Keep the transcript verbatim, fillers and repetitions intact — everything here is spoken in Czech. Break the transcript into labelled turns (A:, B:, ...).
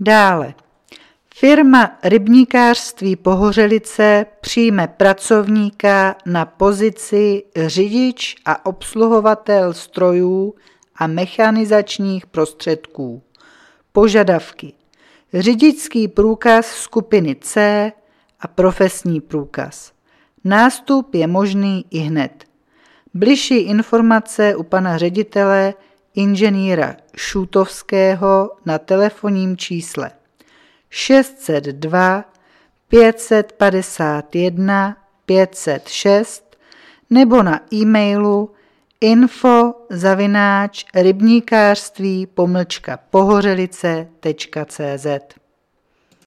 A: Dále. Firma Rybníkářství Pohořelice přijme pracovníka na pozici řidič a obsluhovatel strojů a mechanizačních prostředků. Požadavky. Řidičský průkaz skupiny C a profesní průkaz. Nástup je možný ihned. Bližší informace u pana ředitele inženýra Šutovského na telefonním čísle šest set dva pět set padesát jedna pět set šest nebo na e-mailu info zavináč rybníkářství pomlčka pohořelice tečka cé zet.